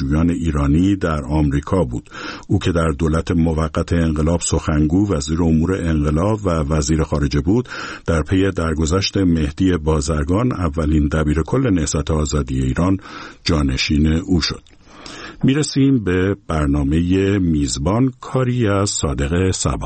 دانشجویان ایرانی در آمریکا بود. او که در دولت موقت انقلاب سخنگو، وزیر امور انقلاب و وزیر خارجه بود، در پی درگذشت مهدی بازرگان اولین دبیرکل نهضت آزادی ایران جانشین او شد. میرسیم به برنامه میزبان، کاری از صادق صبا.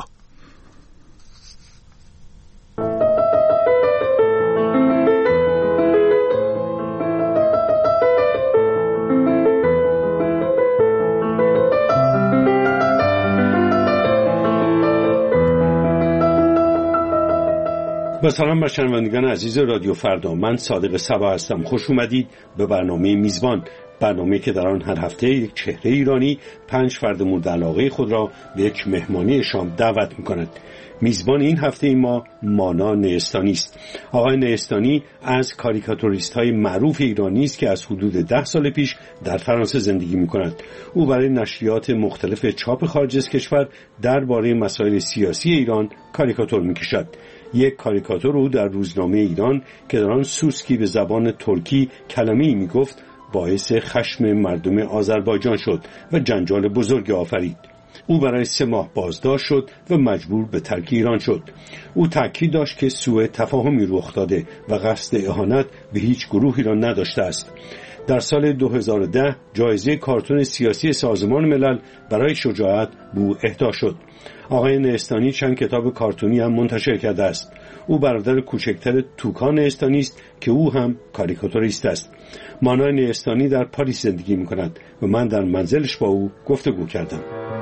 با سلام بر شنوندگان عزیز رادیو فردا، من صادق صبا هستم. خوش اومدید به برنامه میزبان، برنامه‌ای که در آن هر هفته یک چهره ایرانی 5 فرد مورد علاقه خود را به یک مهمانی شام دعوت می‌کند. میزبان این هفته ما مانا نیستانی است. آقای نیستانی از کاریکاتوریست‌های معروف ایرانی است که از حدود 10 سال پیش در فرانسه زندگی می‌کند. او برای نشریات مختلف چاپ خارج از کشور درباره مسائل سیاسی ایران کاریکاتور می‌کشد. یک کاریکاتور او در روزنامه ایران که در آن سوسکی به زبان ترکی کلمه‌ای میگفت باعث خشم مردم آذربایجان شد و جنجال بزرگی آفرید. او برای 3 ماه بازداشت شد و مجبور به ترک ایران شد. او تاکید داشت که سوء تفاهمی رخ داده و قصد اهانت به هیچ گروهی را نداشته است. در سال 2010 جایزه کارتون سیاسی سازمان ملل برای شجاعت به او اهدا شد. آقای نیستانی چند کتاب کارتونی هم منتشر کرده است. او برادر کوچکتر توکان نیستانی است که او هم کاریکاتوریست است. مانا نیستانی در پاریس زندگی می‌کند و من در منزلش با او گفتگو کردم.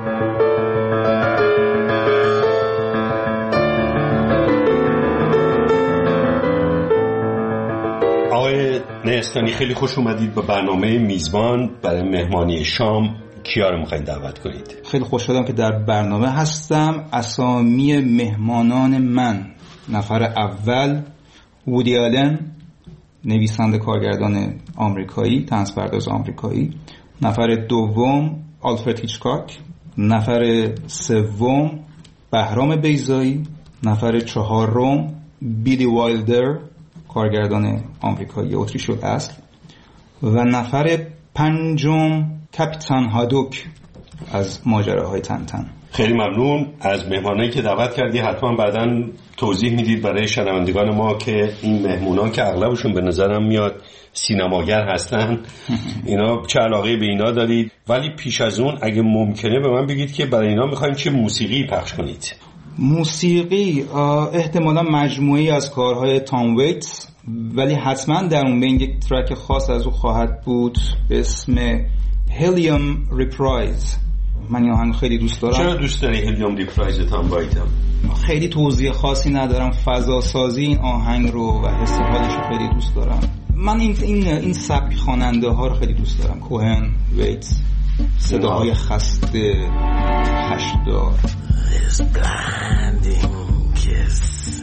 آقای نیستانی، خیلی خوش اومدید به برنامه میزبان. برای مهمانی شام کیا رو می‌خواید دعوت کنید؟ خیلی خوشحالم که در برنامه هستم. اسامی مهمانان من: نفر اول وودی آلن، نویسنده کارگردان آمریکایی، طنزپرداز آمریکایی. نفر دوم آلفرد هیچکاک. نفر سوم بهرام بیضایی. نفر چهارم بیلی وایلدر، کارگردان آمریکایی اتریشی اصل. و نفر پنجم کاپیتان هادوک از ماجراهای تنتن. خیلی ممنون از مهمانایی که دعوت کردی. حتما بعداً توضیح میدید برای شنوندگان ما که این مهمونان که اغلبشون به نظرم میاد سینماگر هستن، اینا چه علاقه به اینا دارید؟ ولی پیش از اون اگه ممکنه به من بگید که برای اینا میخوایم چه موسیقی پخش کنید. موسیقی احتمالا مجموعی از کارهای تام ویتس، ولی حتما در اون بین یک ترک خاص از او خواهد بود به اسم هلیوم ریپرایز. من این آهنگ خیلی دوست دارم. چرا دوست داری هلیوم ریپرایز تام وایتم؟ خیلی توضیح خاصی ندارم، فضا سازی این آهنگ رو و حس حالش رو خیلی دوست دارم. من این سبک خواننده ها رو خیلی دوست دارم. کوهن، ویتس، صداهای خسته، هشدار. This blinding kiss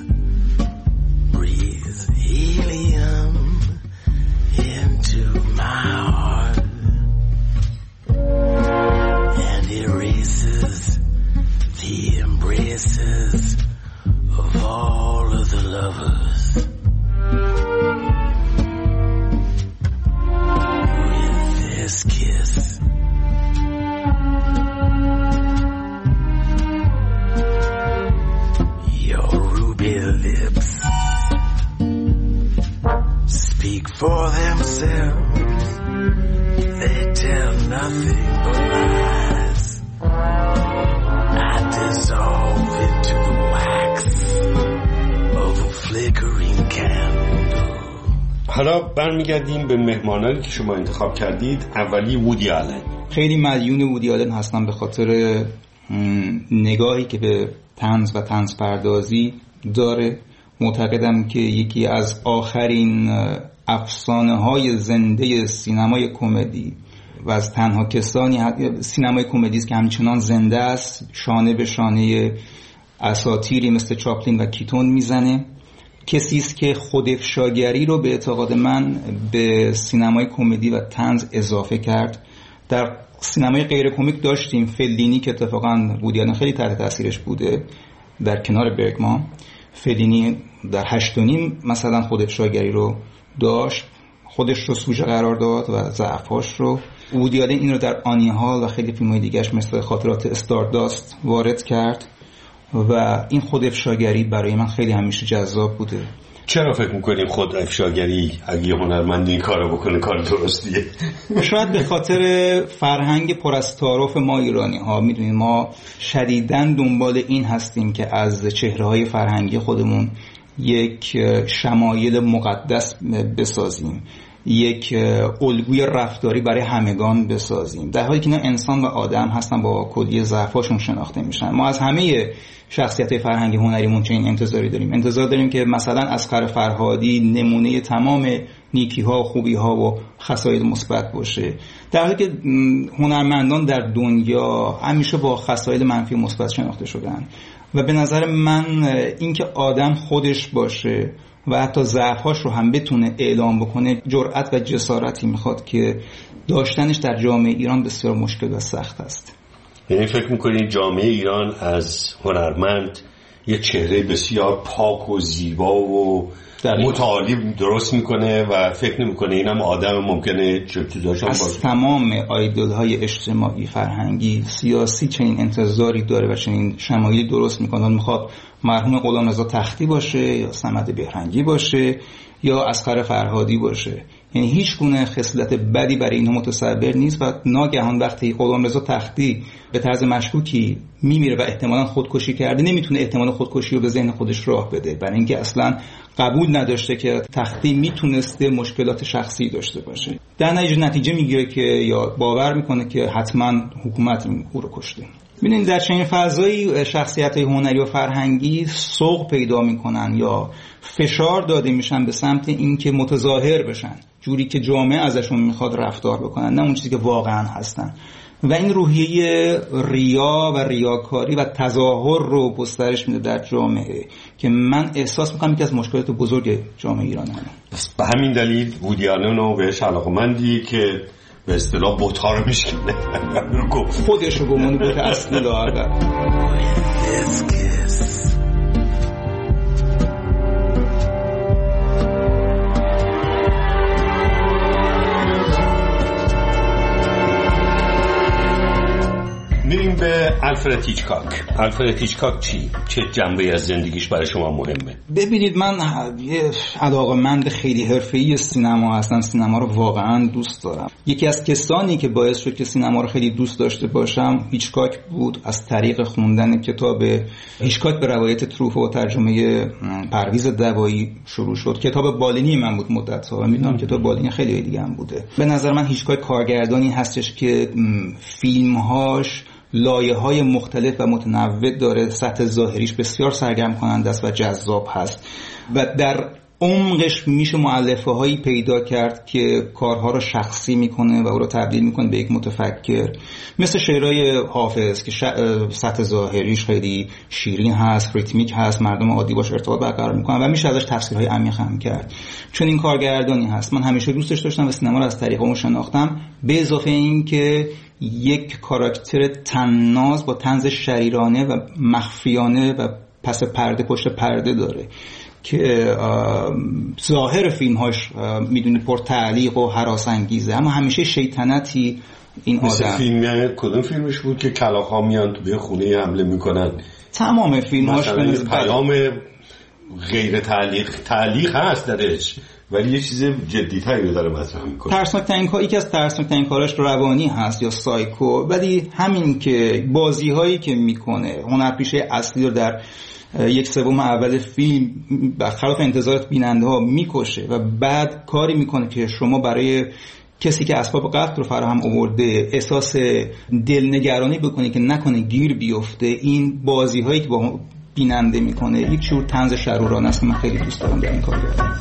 breathes helium into my heart and erases the embraces of all of the lovers. With this kiss lips speak for themselves. They tell nothing but lies. I dissolve into the wax of a flickering candle. حالا برمیگردیم به مهمانانی که شما انتخاب کردید. اولی وودی آلن. خیلی مدیون وودی آلن هستم به خاطر نگاهی که به طنز و طنز پردازی داره. معتقدم که یکی از آخرین افسانه‌های زنده سینمای کمدی و از تنها کسانی سینمای کمدی است که همچنان زنده است. شانه به شانه اساطیری مثل چاپلین و کیتون میزنه. کسی است که خودافشاگری رو به اعتقاد من به سینمای کمدی و طنز اضافه کرد. در سینمای غیر کمیک داشتیم فلینی که اتفاقاً وودی آلن خیلی تحت تاثیرش بوده در کنار برگمان. فلینی در 8.5 مثلا خودافشاگری رو داشت، خودش رو سوژه قرار داد و ضعفاش رو. وودی آلن این رو در آنی هال و خیلی فیلم‌های دیگه‌اش مثل خاطرات استارداست وارد کرد و این خود افشاگری برای من خیلی همیشه جذاب بوده. چرا فکر میکنیم خود افشاگری اگه یه هنرمند این کارو بکنه کار درستیه؟ شاید به خاطر فرهنگ پر از تعارف ما ایرانی ها. میدونید ما شدیداً دنبال این هستیم که از چهره‌های فرهنگی خودمون یک شمایل مقدس بسازیم، یک الگوی رفتاری برای همگان بسازیم، در حالی که اینا انسان و آدم هستن با کلیه ضعفاشون شناخته میشن. ما از همه شخصیت‌های فرهنگی هنریمون چنین انتظاری داریم. انتظار داریم که مثلا اصغر فرهادی نمونه تمام نیکی‌ها و خوبی‌ها و خصایل مثبت باشه، در حالی که هنرمندان در دنیا همیشه با خصایل منفی و مثبت شناخته شدن. و به نظر من اینکه آدم خودش باشه و حتی ضعف‌هاش رو هم بتونه اعلام بکنه جرأت و جسارتی میخواد که داشتنش در جامعه ایران بسیار مشکل و سخت است. یعنی فکر میکنین جامعه ایران از هنرمند یه چهره بسیار پاک و زیبا و متعالی درست میکنه و فکر نمیکنه اینم آدم ممکنه چرتی داشتن باشه؟ از تمام آیدول های اجتماعی، فرهنگی، سیاسی چنین انتظاری داره و چنین شمایلی درست میکنه. میخواد مرحوم غلامرضا تختی باشه یا صمد بهرنگی باشه یا اصغر فرهادی باشه، یعنی هیچ گونه خصلت بدی برای اینها متصور نیست و ناگهان وقتی غلامرضا تختی به طرز مشکوکی میمیره و احتمالاً خودکشی کرده، نمیتونه احتمال خودکشی رو به ذهن خودش راه بده، برای اینکه اصلاً قبول نداشته که تختی میتونسته مشکلات شخصی داشته باشه. در نتیجه میگیره که یا باور میکنه که حتما حکومت او رو کشته. ببینید در چنین فضایی شخصیت‌های هنری و فرهنگی سوق پیدا میکنن یا فشار داده میشن به سمت اینکه متظاهر بشن جوری که جامعه ازشون میخواد رفتار بکنن، نه اون چیزی که واقعا هستن. و این روحیه ریا و ریاکاری و تظاهر رو گسترش میده در جامعه که من احساس میکنم یکی از مشکلات بزرگ جامعه ایران هست. به همین دلیل وودی آلن رو بهش علاقه‌مندی که به اصطلاح بت‌ها رو میشکنه، خودش رو به عنوان بت اصلی داره. میریم به آلفرد هیچکاک. آلفرد هیچکاک چه جنبه‌ای از زندگیش برای شما مهمه؟ ببینید من یه علاقه‌مند خیلی حرفه‌ای سینما هستم، سینما رو واقعا دوست دارم. یکی از کسانی که باعث شد که سینما رو خیلی دوست داشته باشم هیچکاک بود، از طریق خوندن کتاب هیچکاک به روایت تروفو و ترجمه پرویز دوایی شروع شد. کتاب بالینی من بود مدت‌ها و میدونم کتاب بالینی خیلی دیگه هم بوده. به نظر من هیچکاک کارگردانی هستش که فیلم‌هاش لایه‌های مختلف و متنوع داره، سطح ظاهریش بسیار سرگرم کننده است و جذاب هست و در عمقش میشه مؤلفه‌هایی پیدا کرد که کارها رو شخصی میکنه و او رو تبدیل میکنه به یک متفکر، مثل شعرهای حافظ که سطح ظاهریش خیلی شیرین هست، ریتمیک هست، مردم عادی باش ارتباط برقرار میکنن و میشه ازش تفسیرهای عمیق هم کرد. چون این کارگردانی هست من همیشه دوستش داشتم و سینما رو از طریق اون شناختم، به اضافه این که یک کاراکتر طناز با طنز شریرانه و مخفیانه و پس پرده پشت پرده داره که ظاهر فیلم‌هاش میدونی پر تعلیق و هراس انگیزه، اما همیشه شیطنتی این آدم. مثل فیلم کدوم فیلمش بود که کلاغ‌ها میان تو به خونه حمله میکنن؟ تمام فیلم‌هاش به پیام غیر تعلیق هست درش، ولی یه چیز جدی‌تری رو داره مطرح میکنه. ترسناک‌ترین کار، یکی از ترسناک‌ترین کاراش روانی هست یا سایکو، ولی همین که بازی‌هایی که میکنه، هنرپیشه اصلی رو در یک سوم اول فیلم برخلاف انتظارات بیننده ها میکشه و بعد کاری میکنه که شما برای کسی که اسباب قتل رو فراهم آورده احساس دلنگرانی بکنی که نکنه گیر بیفته. این بازی هایی که با بیننده میکنه یک جور طنز شرورانه است که من خیلی دوست دارم در این کار دارم.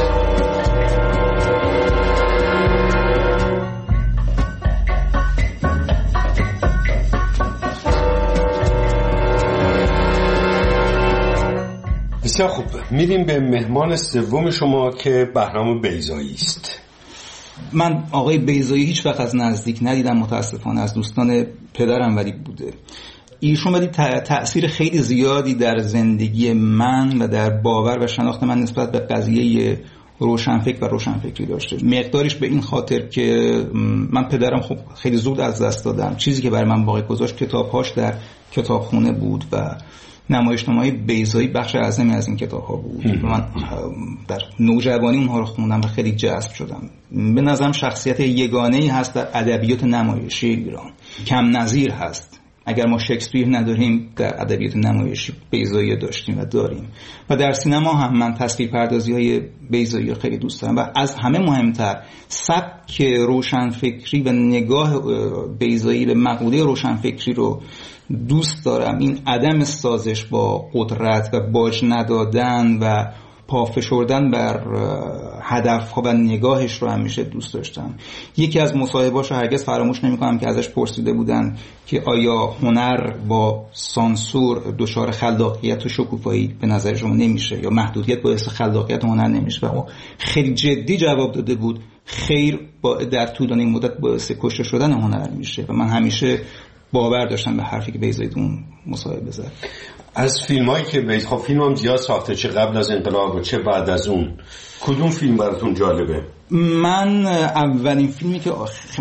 بسیار خوب، میریم به مهمان سوم شما که بهرام بیضایی است. من آقای بیضایی هیچ وقت از نزدیک ندیدم متاسفانه، از دوستان پدرم ولی بوده. ایشون ولی تأثیر خیلی زیادی در زندگی من و در باور و شناخت من نسبت به قضیه روشنفکر و روشنفکری داشته. مقدارش به این خاطر که من پدرم خب خیلی زود از دست دادم. چیزی که برای من باقی گذاشت کتاب‌هاش در کتابخونه بود و نمایشنامه‌های بیضایی بخش اعظمی از این کتاب‌ها بود. من در نوجوانی اونها رو خوندم و خیلی جذب شدم. به نظرم شخصیت یگانه‌ای هست در ادبیات نمایشی ایران، کم نظیر هست. اگر ما شکسپیر نداریم در ادبیات نمایشی بیضایی داشتیم و داریم. و در سینما هم من تصویرپردازی‌های بیضایی رو خیلی دوست دارم و از همه مهمتر سبک روشنفکری و نگاه بیضایی به مقوله روشنفکری رو دوست دارم. این عدم سازش با قدرت و باج ندادن و پافشردن بر هدفها و نگاهش رو همیشه دوست داشتم. یکی از مصاحبه‌هاش رو هرگز فراموش نمی‌کنم که ازش پرسیده بودن که آیا هنر با سانسور دچار خلاقیت و شکوفایی به نظر شما نمیشه یا محدودیت باعث خلاقیت هنر نمیشه؟ و خیلی جدی جواب داده بود خیر، در طولانی مدت باعث کشته شدن هنر میشه. و من همیشه باور داشتم به حرفی که بیضایی اون مصاحبه زد. از فیلمایی که خب فیلم هم زیاد ساخته، چه قبل از انقلاب و چه بعد از اون، کدوم فیلم براتون جالبه؟ من اولین فیلمی که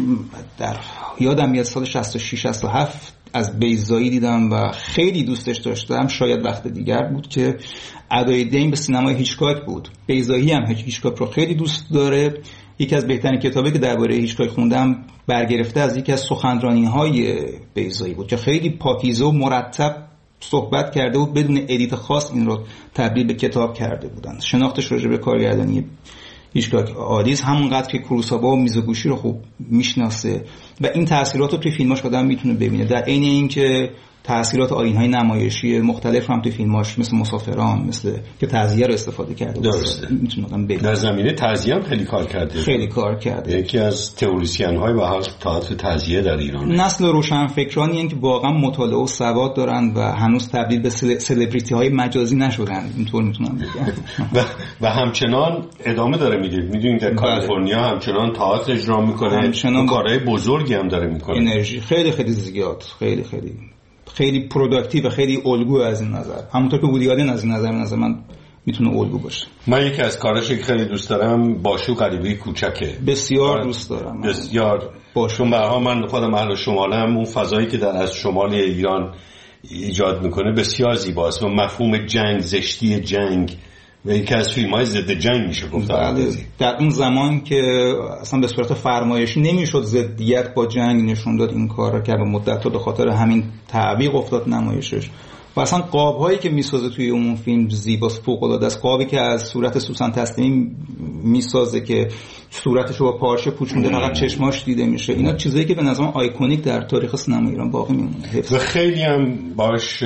در یادم میاد سال 66 67 از بیضایی دیدم و خیلی دوستش داشتم، شاید وقت دیگر بود، که ادای دین به سینمای هیچکاک بود. بیضایی هم هیچکاک رو خیلی دوست داره. یکی از بهترین کتابی که درباره هیچکاک خوندم برگرفته از یکی از سخنرانی‌های بیضایی بود که خیلی پاکیزه و مرتب صحبت کرده بود، بدون ادیت خاص این رو تبدیل به کتاب کرده بودن. شناختش راجع به کارگردانی هیچکاک عالی است، همونقدر که کوروساوا و میزوگوشی رو خوب میشناسه و این تاثیرات رو توی فیلماش آدم میتونه ببینه. در عین اینکه تاثیرات آیین‌های نمایشی مختلف هم توی فیلماش مثل مسافران، مثل که تعزیه رو استفاده کرده، درسته، میتونه آدم ببینه. در زمینه تعزیه هم خیلی کار کرده. خیلی کار کرده. یکی از تئوریسین‌های به حال تئاتر تعزیه در ایران. نسل روشنفکرانی هستند که واقعا مطالعه و سواد دارن و هنوز تبدیل به سلبریتی‌های مجازی نشدن، اینطور میتونم بگم. و همچنان ادامه داره میده. میدونید در کالیفرنیا همچنان تئاتر اجرا میکنه، کارهای بزرگی هم داره میکنه. انرژی خیلی خیلی زیاد، خیلی خیلی خیلی پروداکتیو و خیلی الگو از این نظر. همونطور که وودی آلن از این نظر من میتونه الگو باشه. من یکی از کاراشو که خیلی دوست دارم باشو غریبه کوچکه. بسیار دوست دارم. بسیار. چون برای من خودم اهل شمالم، اون فضایی که در از شمال ایران ایجاد میکنه بسیار زیباست و مفهوم جنگ، زشتی جنگ و یکی از فیلم‌های ضد جنگ میشه گفت. بله. در اون زمان که اصلا به صورت فرمایشی نمیشد ضدیت با جنگ نشون داد، این کار را که به مدت به خاطر همین تعویق افتاد نمایشش. و اصلا قاب‌هایی که میسازه توی اون فیلم زیباست، فوق‌العاده است. قابی که از صورت سوسن تسلیمی میسازه که صورتشو با پارچه پوشونده فقط چشماش دیده میشه، اینا چیزایی که به نظرم آیکونیک در تاریخ سینما ایران باقی میمونه. و خیلی هم باش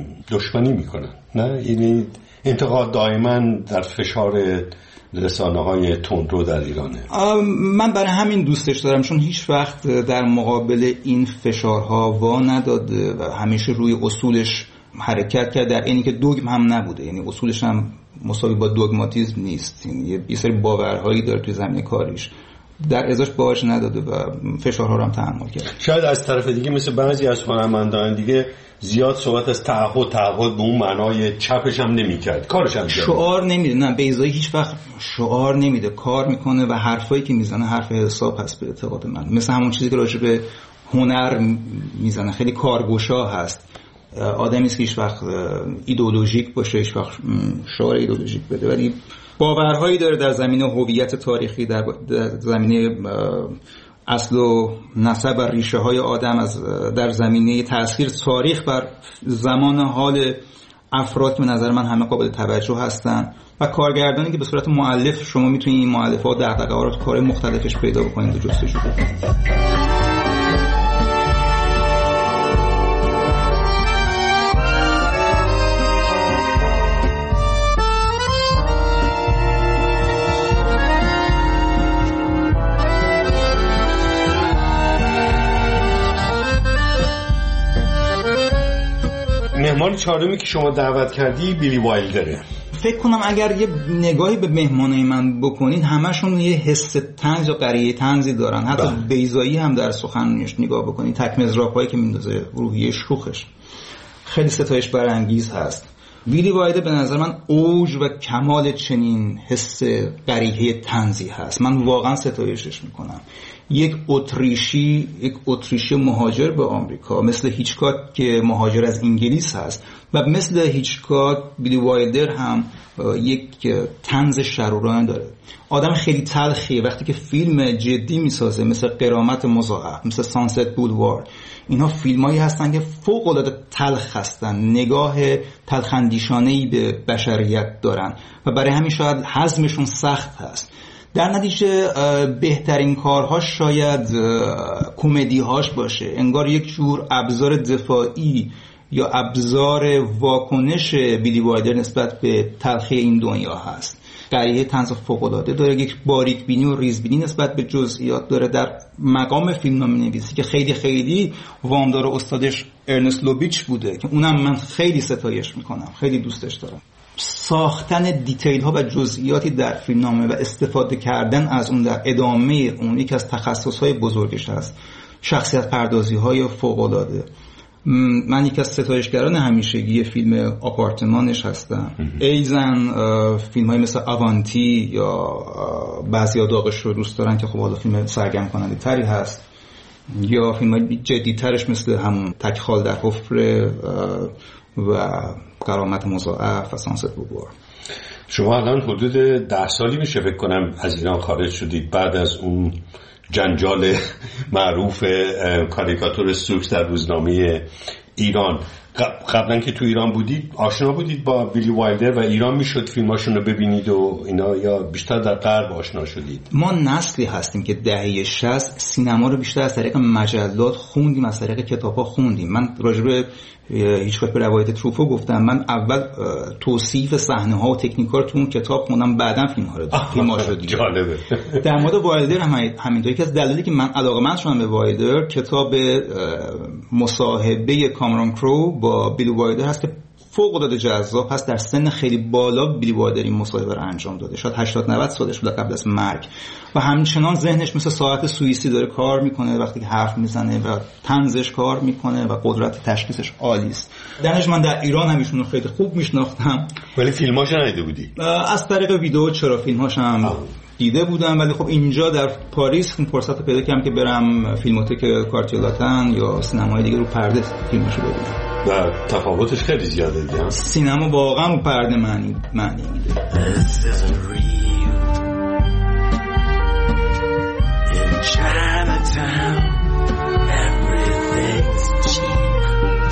دشمنی میکنن، نه؟ یعنی انتقاد دائما در فشار رسانه‌های تندرو در ایرانه. من برای همین دوستش دارم، چون هیچ وقت در مقابل این فشارها وا نداده و همیشه روی اصولش حرکت کرد، در اینی که دوگم هم نبوده، یعنی اصولش هم مساوی با دوگماتیسم نیست، یعنی یه سری باورهایی داره توی زمینه کاریش، در ازاش باج نداده و فشارها رو هم تحمل کرد. شاید از طرف دیگه مثل بعضی از هنرمندان دیگه زیاد صحبت از تعهد به اون معنای چپش هم نمی‌کرد، کارش هم شعار نمیده. نه، بیضایی هیچ وقت شعار نمیده، کار میکنه و حرفایی که میزنه حرف حساب هست به اعتقاد من، مثل همون چیزی که راجع به هنر میزنه، خیلی کارگشا هست. آدمی است که هیچ وقت ایدئولوژیک باشه، هیچ وقت شعار ایدئولوژیک بده، ولی باورهایی داره در زمینه هویت تاریخی، در زمینه اصل و نسب و ریشه های آدم، در زمینه تأثیر تاریخ بر زمان حال افراد که به نظر من همه قابل توجه هستن و کارگردانی که به صورت مؤلف شما میتونید این مؤلفات دغدغه‌ها رو کار مختلفش پیدا بکنید و جستجو کنید. مهمان چهارمی که شما دعوت کردی بیلی وایلدره. فکر کنم اگر یه نگاهی به مهمانای من بکنید همشون یه حس طنز یا قریه طنزی دارن. حتی بیضایی هم در سخنش نگاه بکنید، تک مضراب‌هایی که میندازه روحیه شوخش خیلی ستایش برانگیز هست. ویلی وایلدر به نظر من اوج و کمال چنین حس قریحه طنزی هست. من واقعا ستایشش میکنم. یک اتریشی مهاجر به آمریکا مثل هیچکاک که مهاجر از انگلیس هست و مثل هیچکاک ویلی وایلدر هم یک طنز شرورانه داره. آدم خیلی تلخیه. وقتی که فیلم جدی میسازه مثل غرامت مضاعف، مثل سانست بولوار، اینا فیلمایی هستن که فوق العاده تلخ هستن، نگاه تلخندیشانه‌ای به بشریت دارن و برای همین شاید هضمشون سخت هست. در نتیجه بهترین کارهاش شاید کمدی‌هاش باشه، انگار یک جور ابزار دفاعی یا ابزار واکنش ویلی وایلدر نسبت به تلخی این دنیا هست. قریحه طنز فوق‌العاده داره، یک باریک‌بینی و ریزبینی نسبت به جزئیات داره. در مقام فیلمنامه‌نویسی که خیلی خیلی وامدار استادش ارنست لوبیچ بوده که اونم من خیلی ستایش میکنم، خیلی دوستش دارم. ساختن دیتیل ها و جزئیاتی در فیلمنامه و استفاده کردن از اون در ادامه اون یکی از تخصص‌های بزرگش هست. شخصیت پردازی‌های فوق‌العاده. من یکی از ستایشگران همیشگی فیلم آپارتمانش هستم. ایزن فیلم‌های مثل آوانتی یا بعضیا داغش رو دوست دارن که خب حالا فیلم سرگرم کننده تری هست، یا فیلم‌های جدی‌ترش مثل همون تکخال در حفره و غرامت مضاعف و سانست بولوار. شما الان حدود 10 سالی میشه فکر کنم از ایران خارج شدید بعد از اون جنجال معروف کاریکاتور سوکس در روزنامه ایران. قبلا که تو ایران بودید آشنا بودید با ویلی وایلدر و ایران میشد فیلماشون رو ببینید و اینا، یا بیشتر در غرب آشنا شدید؟ ما نسلی هستیم که دهه 60 سینما رو بیشتر از طریق مجلات خوندیم، از طریق کتاب‌ها خوندیم. من راجع به هیچکاک به روایت تروفو گفتم، من اول توصیف صحنه‌ها و تکنیک‌ها رو تو اون کتاب خوندم، بعداً فیلم‌ها رو دیدم. جالبه. در مورد وایلدر هم همینطوری که از دلایلی که من علاقه‌مند شدم به وایلدر، کتاب مصاحبه کامرون کرو با بیلی وایلدر هست که فوق‌العاده جذاب هست. در سن خیلی بالا بیلی وایلدر این مصاحبه رو انجام داده، شاید 80-90 سالش بوده قبل از مرگ، و همچنان ذهنش مثل ساعت سوئیسی داره کار میکنه وقتی که حرف میزنه و طنزش کار میکنه و قدرت تشخیصش عالی است. درش من در ایران هم ایشون رو خیلی خوب میشناختم، ولی فیلماش ندیده بودی؟ از طریق ویدیو چرا فیلماش هم دیده بودم، ولی خب اینجا در پاریس فرصت پیدا کردم که برم فیلموتک کارتیه لاتن یا سینمای دیگه رو پرده فیلمشو ببینم. و تفاوتش خیلی زیاده دیگه. سینما واقعا رو پرده معنی میده. Chinatown, everything's cheap.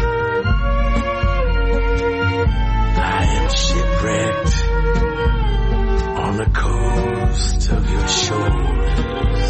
I am shipwrecked on the coast of your shores.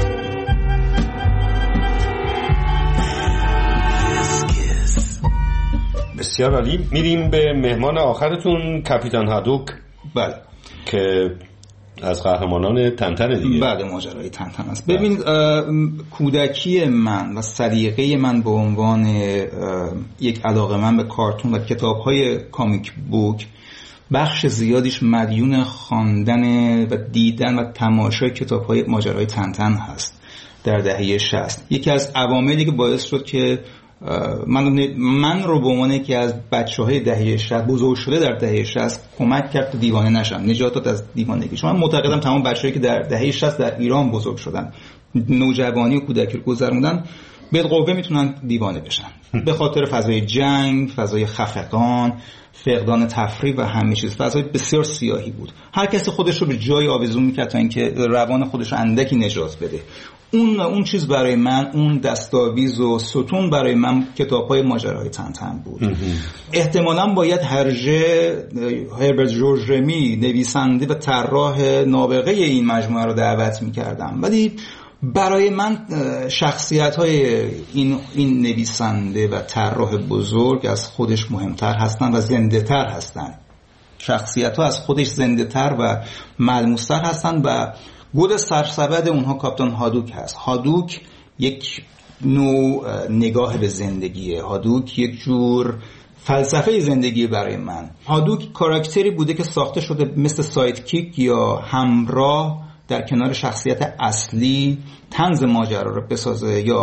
بسیار عالی. میریم به مهمان آخرتون، کاپیتان هادوک. بله، که از قهرمانان تنتن دیگه. بعد ماجرای تنتن است. ببینید کودکی من و سلیقه من به عنوان یک علاقه‌مند به کارتون و کتاب‌های کامیک بوک بخش زیادیش مدیون خواندن و دیدن و تماشای کتاب‌های ماجرای تنتن هست در دهه 60. یکی از عواملی که باعث شد که من رو به عنوان یکی از بچه‌های دهه 60 بزرگ شده در دهه 60 کمک کرد تا دیوانه نشم، نجات داد از دیوانگی. من معتقدم تمام بچه‌هایی که در دهه 60 در ایران بزرگ شدن، نوجوانی و کودکی رو گذروندن، بالقوه میتونن دیوانه بشن به خاطر فضای جنگ، فضای خفقان، فقدان تفریح و همه چیز. فضای بسیار سیاهی بود. هر کسی خودش رو به جای آویزون میکرد تا اینکه روان خودش رو اندکی نجات بده. اون چیز برای من، اون دستاویز و ستون برای من کتاب‌های ماجراهای تنتن بود. احتمالاً باید هربرت جورج رمی، نویسنده و طراح نابغه این مجموعه رو دعوت می‌کردم، ولی برای من شخصیت‌های این نویسنده و طراح بزرگ از خودش مهمتر هستن و زنده‌تر هستن. شخصیت‌ها از خودش زنده‌تر و ملموس‌تر هستن و گل سرسبد اونها کاپیتان هادوک هست. هادوک یک نوع نگاه به زندگیه. هادوک یک جور فلسفه زندگی برای من. هادوک کاراکتری بوده که ساخته شده مثل سایدکیک یا همراه در کنار شخصیت اصلی طنز ماجرا رو بسازه یا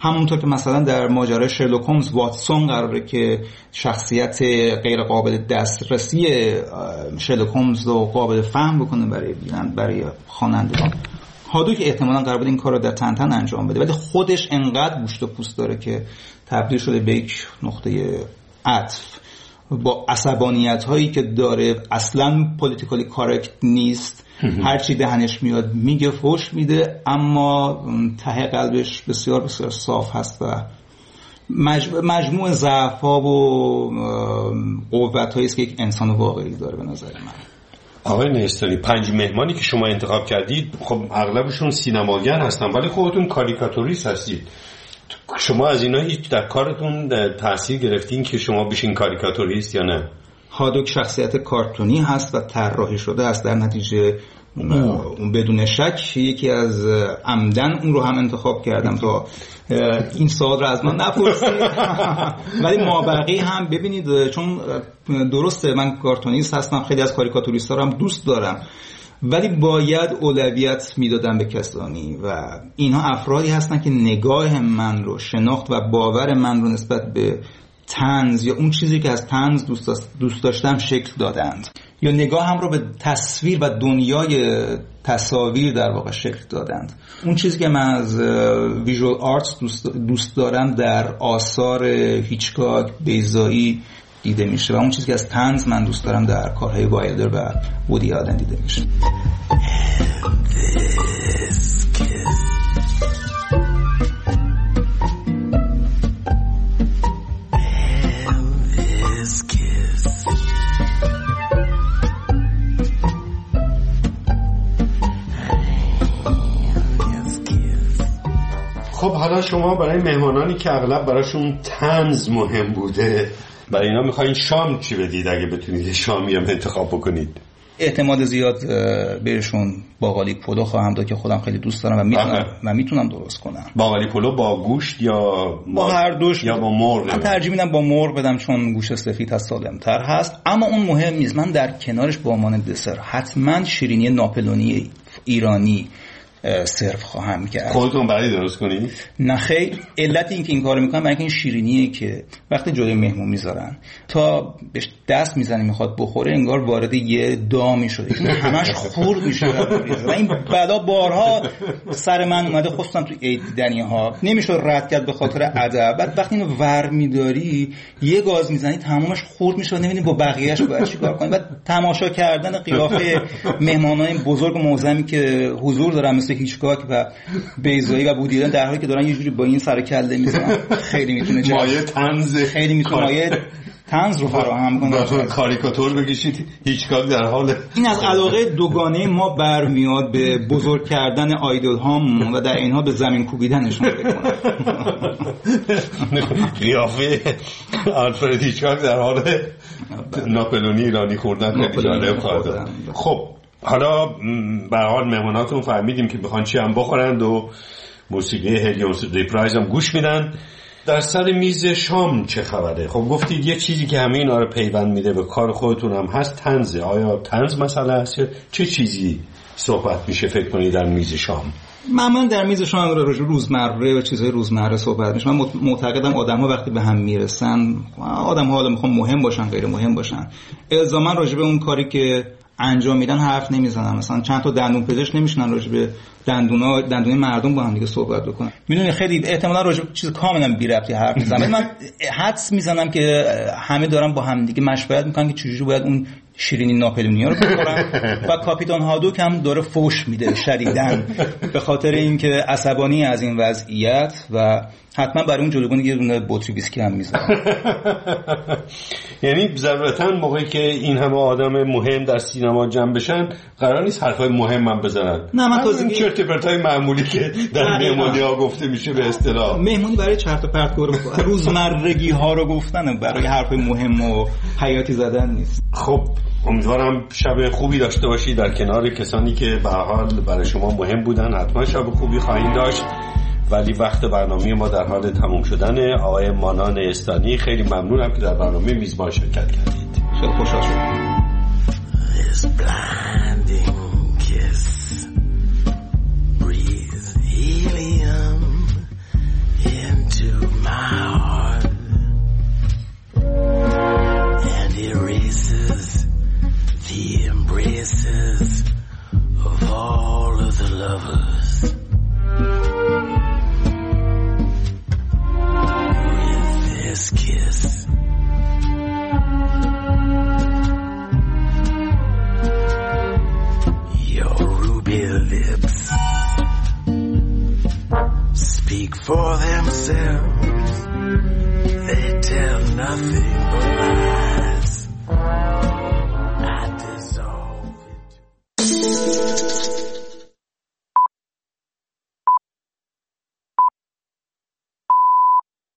همونطور که مثلا در ماجرای شرلوک هومز واتسون قراره که شخصیت غیر قابل دسترسی شرلوک هومز رو قابل فهم بکنه برای خوانندگان، هادوک احتمالاً قرار بود این کار رو در تنتن انجام بده، ولی خودش انقدر گوشت و پوست داره که تبدیل شده به یک نقطه عطف با عصبانیت هایی که داره، اصلاً پولیتیکالی کارکت نیست، هر چی دهنش میاد میگه، فوش میده، اما ته قلبش بسیار بسیار صاف هست و مجموع ضعف‌ها و قوت‌هایی است که یک انسان واقعی داره به نظر من. آقای نیستانی، 5 مهمانی که شما انتخاب کردید خب اغلبشون سینماگر هستن، ولی خودتون کاریکاتوریست هستید. شما از اینا هیچ در کارتون تاثیر گرفتین که شما بشین کاریکاتوریست یا نه؟ هادوک شخصیت کارتونی هست و طراحی شده است، در نتیجه بدون شک یکی از عمدن اون رو هم انتخاب کردم تا این سوال رو از من نپرسید. ولی مابقی هم ببینید، چون درسته من کارتونیست هستم، خیلی از کاریکاتوریست‌ها رو هم دوست دارم، ولی باید اولویت میدادم به کسانی و اینها افرادی هستن که نگاه من رو، شناخت و باور من رو نسبت به طنز یا اون چیزی که از طنز دوست داشتم شکل دادند، یا نگاه هم رو به تصویر و دنیای تصاویر در واقع شکل دادند. اون چیزی که من از ویژوال آرتس دوست دارم در آثار هیچکاک، بیضایی دیده میشه و اون چیزی که از طنز من دوست دارم در کارهای وایلدر و وودی آلن دیده میشه. خب حالا شما برای مهمانانی که اغلب براشون طنز مهم بوده، برای اینا میخواین شام چی بدید اگه بتونید شامی هم انتخاب بکنید؟ احتمال زیاد بهشون باقالی پلو خواهم داد که خودم خیلی دوست دارم و میتونم درست کنم. باقالی پلو با گوشت یا با هر دوش یا با مرغ؟ من ترجیح میدم با مرغ بدم چون گوشت سفید هست، سالم‌تر هست. اما اون مهم نیست، من در کنارش با عنوان دسر حتما شیرینی ناپلونی ایرانی سرو خواهم کرد. خودتون برای درست کنید؟ نه خیر، علت این که این کارو میکنم برای اینکه این شیرینیه که وقتی جلوی مهمون میذارن تا بهش دست میزنه میخواد بخوره انگار وارد یه دامی شده، همش خورد میشه و این بلا بارها سر من اومده، خصوصا تو عید دیدنی‌ها نمیشه رد کرد به خاطر ادب. بعد وقتی اینو ور میداری یه گاز میزنی تمامش خورد میشه و نمیدونی با بقیه‌اش باید چیکار کنی. بعد تماشا کردن قیافه مهمانای بزرگ و معظمی که حضور دارن مثل هیچکاک و بیضایی و بودی آلن در حالی که دارن یه جوری با این سر کله میزنن خیلی میتونه مایه طنز، خیلی میتونه مایه طنز رو فراهم کنه. کاریکاتور بکشید هیچکاک در حال این از علاقه دوگانه ما برمیاد به بزرگ کردن آیدول هام و در اینها به زمین کوبیدنشون بکنه. قیافه آلفرد هیچکاک در حال ناپلونی ایرانی خوردن خیلی جالب خواهد. خب حالا به هر حال مهماناتون فهمیدیم که بخوان چی هم بخورند و موسیقی هلیوس ریپرایز هم گوش میدن. در سر میز شام چه خبره؟ خب گفتید یه چیزی که همه اینا رو پیوند میده به کار خودتون هم هست طنزه. آیا طنز مسئله هست یا چه چیزی صحبت میشه فکر کنید در میز شام؟ معمولا در میز شام راجع به روزمره و چیزهای روزمره صحبت میشه. من معتقدم آدم‌ها وقتی به هم میرسن، آدم‌ها حالا میخوان مهم باشن غیر مهم باشن، الزاما راجع به اون کاری که انجام میدن حرف نمیزنن. مثلا چند تا دندون پزشک نمیشنن راجع به دندون مردم با هم دیگه صحبت بکنن. میدونی خیلی احتمالاً راجع به چیز کاملا بی ربطی حرف میزنن. من حدس میزنم که همه دارن با هم دیگه مشورت میکنن که چجوری باید اون شیرینی ناپلونیا رو بخورن و کاپیتان هادوک هم داره فوش میده شدیداً به خاطر اینکه عصبانی از این وضعیت و حتما برای اون جلوگونه یه دونه بطری ویسکی هم میزنه. یعنی ضرورتاً موقعی که این همه آدم مهم در سینما جمع بشن قرار نیست حرفای مهم هم بزنن. نه من این چرت و پرتای معمولی که در مهمونی‌ها گفته میشه به اصطلاح. مهمونی برای چرت و پرت روزمرگی ها رو گفتن، برای حرفای مهم و حیاتی زدن نیست. خب امیدوارم شب خوبی داشته باشید در کنار کسانی که به هر حال برای شما مهم بودن. حتما شب خوبی خواهید داشت، ولی وقت برنامه ما در حال تموم شدن. آقای مانان استانی خیلی ممنونم که در برنامه میزبان شرکت کردید. خیلی خوشحال شدم. Helium in for themselves. They tell nothing.